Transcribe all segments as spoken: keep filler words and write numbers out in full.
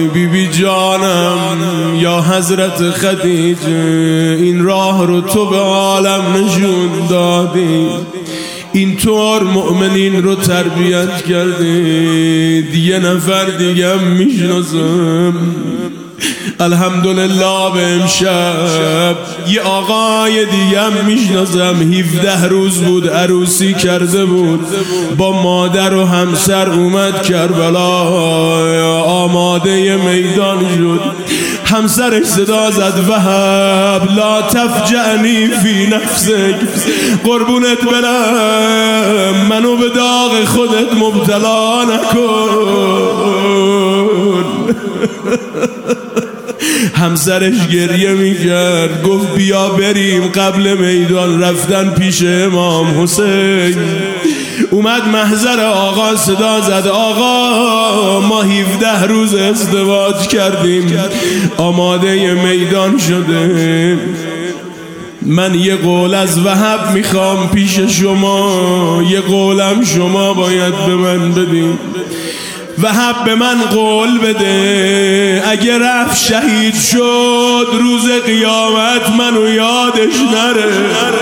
آی بی بی جانم یا حضرت خدیجه، این راه رو تو به عالم نشون دادی، اینطور مؤمنین رو تربیت کردی، دیگه نفر دیگه هم میشناسم. الحمدلله به امشب یه آقای دیگه هم میشناسم، هفده روز بود عروسی کرده بود، با مادر و همسر اومد کربلا، آماده میدان شد. همسرش صدا زد وهب لا تفجعنی فی نفسک، قربونت برم منو به داغ خودت مبتلا نکن. همسرش گریه میکرد، گفت بیا بریم. قبل میدان رفتن پیش امام حسین، اومد محضر آقا، صدا زد آقا ما هفده روز ازدواج کردیم، آماده میدان شده، من یه قول از وهب میخوام پیش شما، یه قولم شما باید به من بدین. وهب به من قول بده اگه رفت شهید شد روز قیامت منو یادش نره.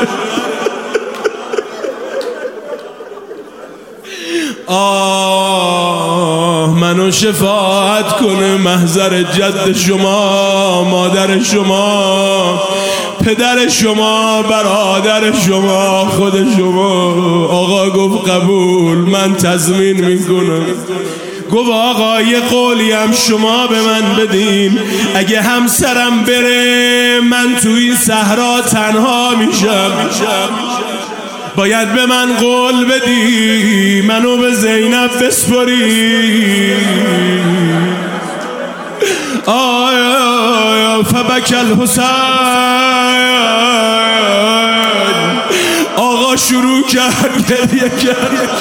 آه منو شفاعت کنه محضر جد شما، مادر شما، پدر شما، برادر شما، خود شما. آقا گفت قبول، من تضمین میکنم. گفت آقا یه قولی هم شما به من بدین، اگه همسرم بره من تو این صحرا تنها میشم، باید به من قول بدی منو به زینب بسپری. آیا فبک الحسین، آقا شروع کرد گریه کرد.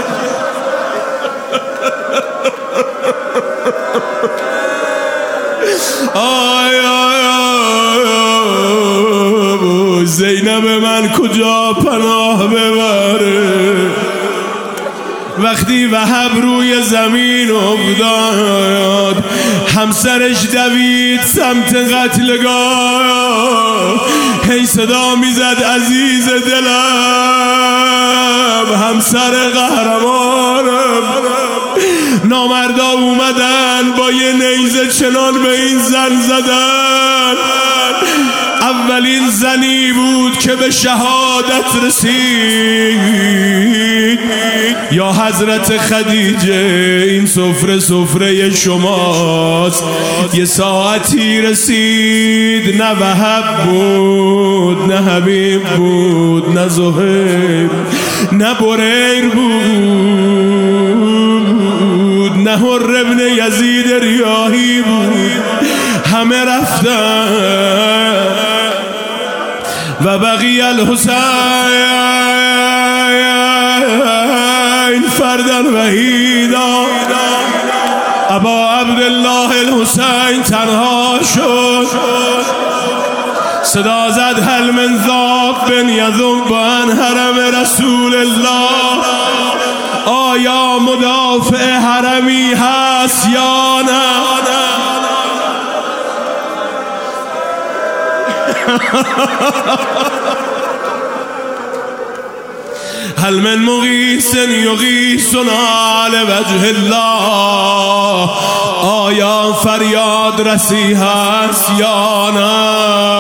آی آی آی زینب من کجا پناه ببره. وقتی وهب روی زمین افتاد همسرش دوید سمت قتلگاه، هی صدا میزد عزیز دلم، همسر قهرمانم. نامردا اومدن با یه نیزه چنان به این زن زدن، اولین زنی بود که به شهادت رسید. یا حضرت خدیجه این سفره سفره شماست. یه ساعتی رسید نه وهب بود، نه حبیب بود، نه زهیر، نه بریر بود، نه حر ابن یزید ریاحی بود، همه رفتن. و بقی الحسین فردا وحیدا، ابا عبدالله الحسین تنها شد. صدا زد هل من ذاب یذب عن حرم رسول الله، آیا مدافع حرمی هست یا نه؟ هل من مغیث یغیثنا علی وجه الله، آیا فریاد رسی هست یا نه؟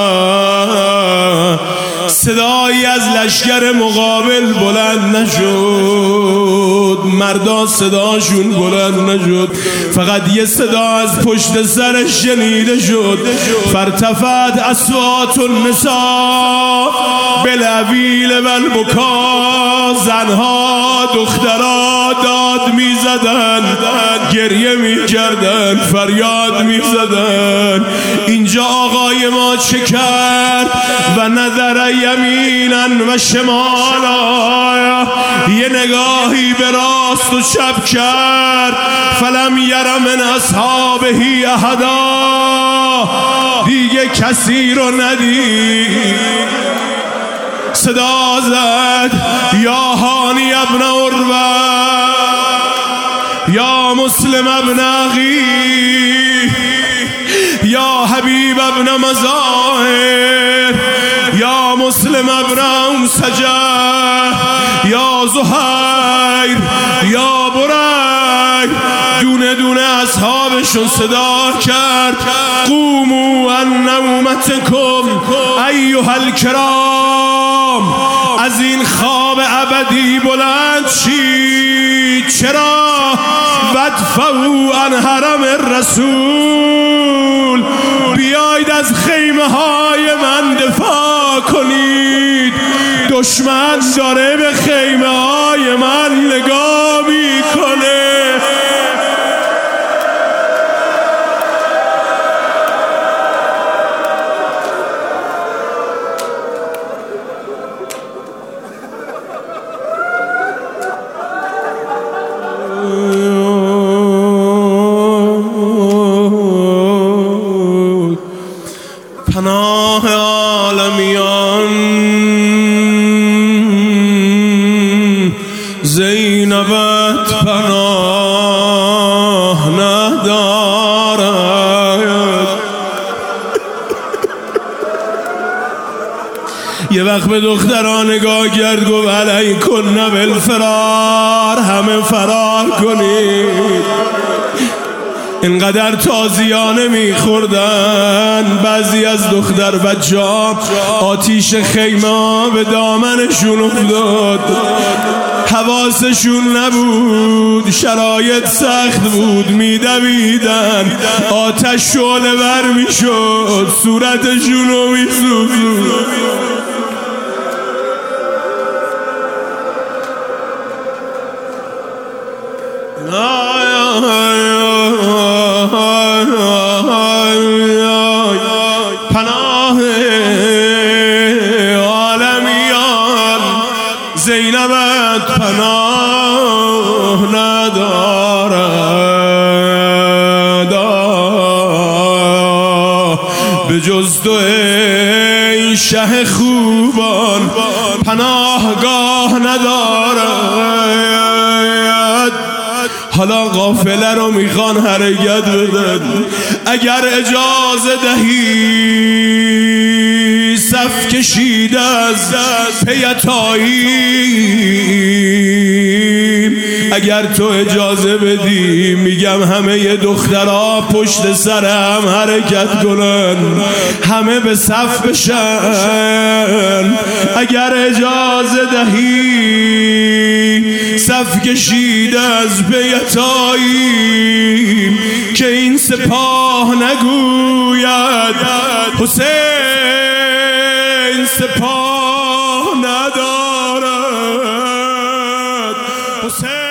صدایی از لشکر مقابل بلند نشد، مردا صداشون بلند نشد، فقط یه صدا از پشت سرش شنیده شد. فرتفعت اصوات النساء بالعویل و البکا، زنها دخترها داد می زدن، گریه می کردن، فریاد می زدن. اینجا آقای ما چه کرد؟ و نظر یمینا و شمالا، یه نگاهی به راست و چپ کرد. فلم یر من اصحابه احدا، دیگه کسی رو ندید. صدا زد یا هانی ابن عروه، یا یا مسلم ابن اخی یا حبیب ابن مظاهر یا مسلم ابن انسجه یا زهیر یا برای دونه دونه اصحابشون صدا کرد قوموا عن نومتکم ایها الکرام، از این خواب ابدی بلند شید. چرا؟ وادفعوا عن حرم الرسول، بیایید از خیمه های من دفاع کنید. دشمن داره به خیمه های من نگاه میکنه. پناه عالمیان زینبت پناه ندارد. یه وقت به دختران نگاه کرد گفت علیکن بالفرار، همه فرار کنید. اینقدر تازیانه میخوردن بعضی از دختر بچه ها آتیش خیمه به دامنشون افتاد. حواسشون نبود، شرایط سخت بود، میدویدن، آتش شعله ور میشد، صورتشون رو میسوزود. پناه عالمیان زینبت پناه ندارد به جز تو ای شه خوبان، پناهگاه ندارد. حالا قافله رو میخوان حرکت بدن، اگر اجازه دهی صف کشید از پیتایی. اگر تو اجازه بدی میگم همه دخترها پشت سر هم حرکت کنن، همه به صف بشن. اگر اجازه دهی صف کشید از پیتایی که این سپاه نگوید حسین سپاه ندارد. حسین